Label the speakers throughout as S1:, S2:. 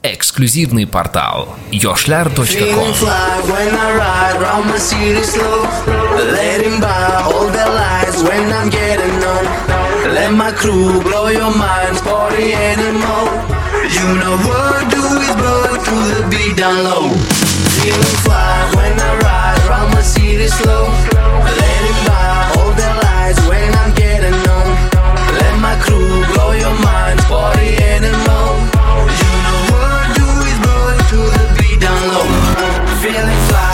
S1: Эксклюзивный портал yoshlar.com.
S2: Let my crew blow your minds, party animal. You know what do is but to the beat down low. Feeling fly when I ride round my city slow. Let it by all the lights when I'm getting on. Let my crew blow your minds, party animal. You know what do is but to the beat down low. Feeling fly.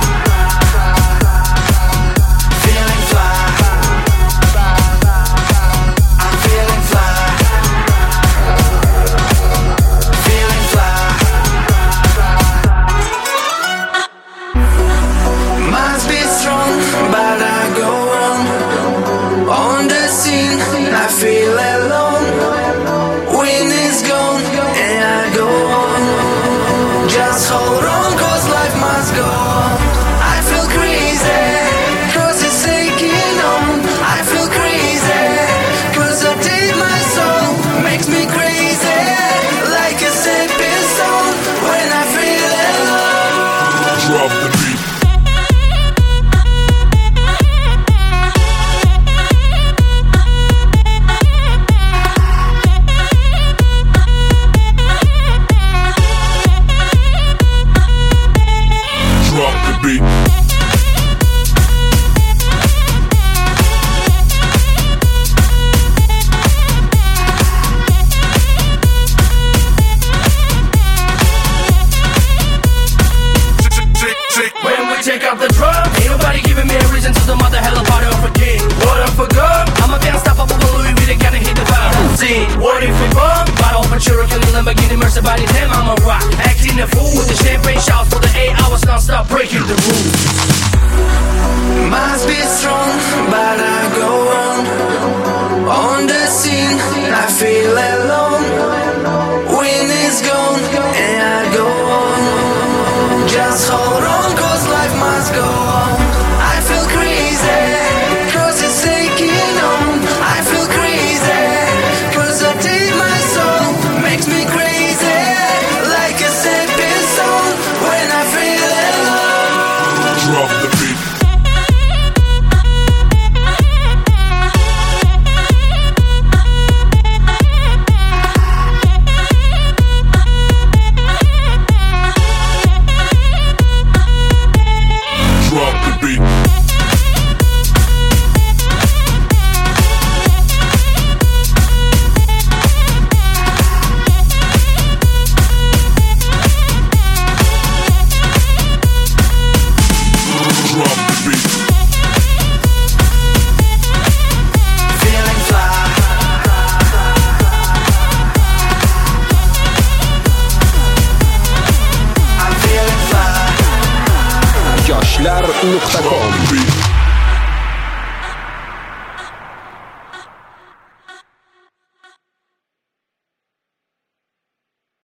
S2: I feel alone, wind is gone, and I go on. Just hold on, cause life must go on. I feel crazy, cause it's taking on. I feel crazy, cause I did my soul. Makes me crazy, like a stepping stone. When I feel alone, drop the beat.
S3: Check out the drum, ain't nobody giving me a reason to the mother hella party of a king. What up for good? I'm a fan, stop up with Louis V, they gotta hit the vibe. See, what if we bump? Bottle for Cherokee, Lamborghini, Mercedes, by the damn, I'm a rock. Acting a fool with the champagne shouts for the 8 hours non-stop breaking the rules.
S2: Must be strong, but I go on the scene, I feel alone. Wind is gone, and I go on. Just hold on, cause life must go on. I feel crazy, cause it's taking on. I feel crazy, cause I did my soul. Makes me crazy, like a stepping stone. When I feel alone, drop the beat.
S1: yoshlar.com